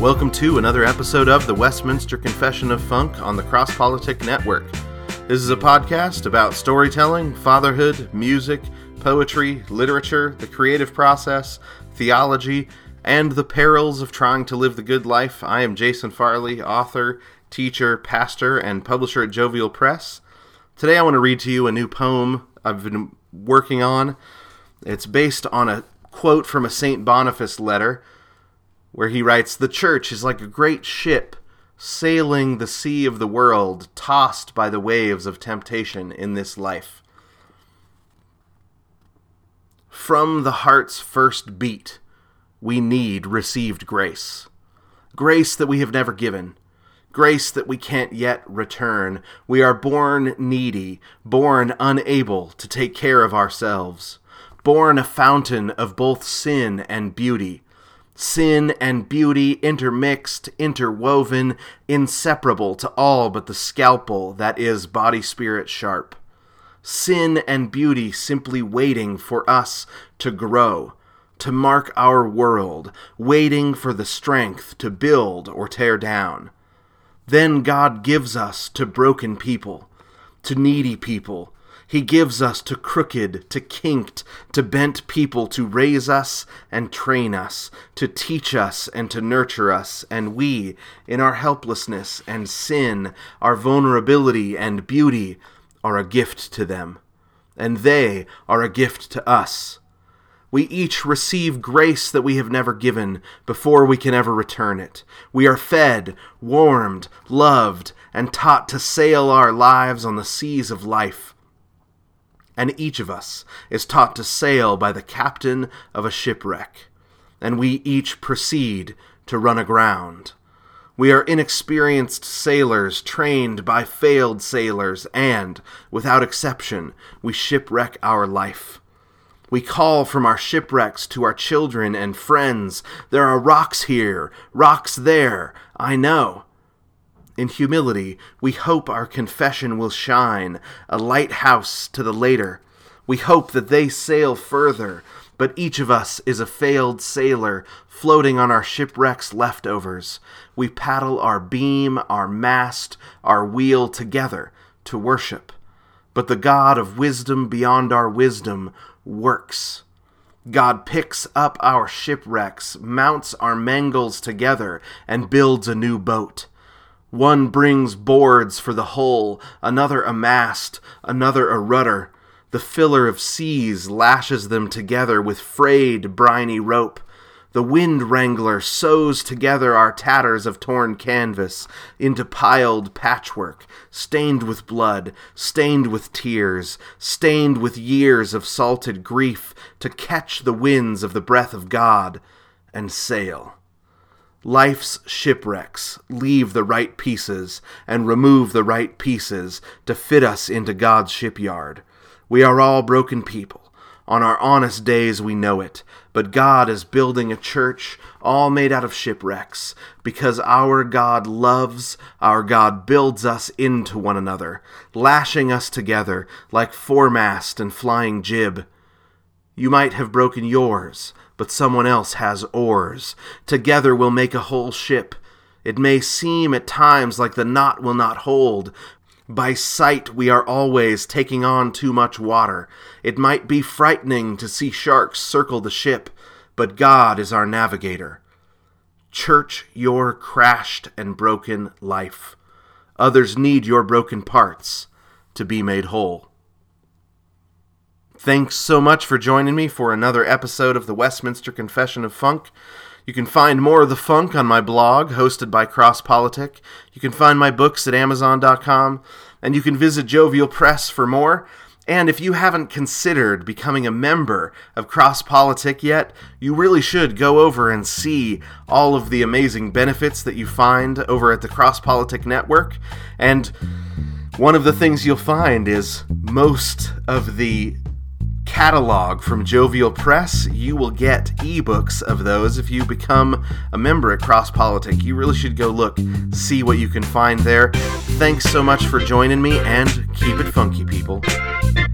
Welcome to another episode of the Westminster Confession of Funk on the Cross Politic Network. This is a podcast about storytelling, fatherhood, music, poetry, literature, the creative process, theology, and the perils of trying to live the good life. I am Jason Farley, author, teacher, pastor, and publisher at Jovial Press. Today I want to read to you a new poem I've been working on. It's based on a quote from a St. Boniface letter, where he writes, "The church is like a great ship sailing the sea of the world, tossed by the waves of temptation in this life. From the heart's first beat, we need received grace. Grace that we have never given. Grace that we can't yet return. We are born needy, born unable to take care of ourselves, born a fountain of both sin and beauty. Sin and beauty intermixed, interwoven, inseparable to all but the scalpel that is body-spirit sharp. Sin and beauty simply waiting for us to grow, to mark our world, waiting for the strength to build or tear down. Then God gives us to broken people, to needy people. He gives us to crooked, to kinked, to bent people to raise us and train us, to teach us and to nurture us, and we, in our helplessness and sin, our vulnerability and beauty, are a gift to them, and they are a gift to us. We each receive grace that we have never given before we can ever return it. We are fed, warmed, loved, and taught to sail our lives on the seas of life. And each of us is taught to sail by the captain of a shipwreck, and we each proceed to run aground. We are inexperienced sailors trained by failed sailors, and, without exception, we shipwreck our life. We call from our shipwrecks to our children and friends. There are rocks here, rocks there, I know. In humility, we hope our confession will shine, a lighthouse to the later. We hope that they sail further, but each of us is a failed sailor floating on our shipwreck's leftovers. We paddle our beam, our mast, our wheel together to worship. But the God of wisdom beyond our wisdom works. God picks up our shipwrecks, mounts our mangles together, and builds a new boat. One brings boards for the hull, another a mast, another a rudder. The filler of seas lashes them together with frayed, briny rope. The wind wrangler sews together our tatters of torn canvas into piled patchwork, stained with blood, stained with tears, stained with years of salted grief, to catch the winds of the breath of God and sail. Life's shipwrecks leave the right pieces and remove the right pieces to fit us into God's shipyard. We are all broken people. On our honest days we know it, but God is building a church all made out of shipwrecks, because our God loves, our God builds us into one another, lashing us together like foremast and flying jib. You might have broken yours, but someone else has oars. Together we'll make a whole ship. It may seem at times like the knot will not hold. By sight we are always taking on too much water. It might be frightening to see sharks circle the ship, but God is our navigator. Church your crashed and broken life. Others need your broken parts to be made whole. Thanks so much for joining me for another episode of the Westminster Confession of Funk. You can find more of the funk on my blog, hosted by Cross Politic. You can find my books at Amazon.com, and you can visit Jovial Press for more. And if you haven't considered becoming a member of Cross Politic yet, you really should go over and see all of the amazing benefits that you find over at the Cross Politic Network. And one of the things you'll find is most of the catalog from Jovial Press. You will get ebooks of those if you become a member at Cross Politic. You really should go look, see what you can find there. Thanks so much for joining me, and keep it funky, people.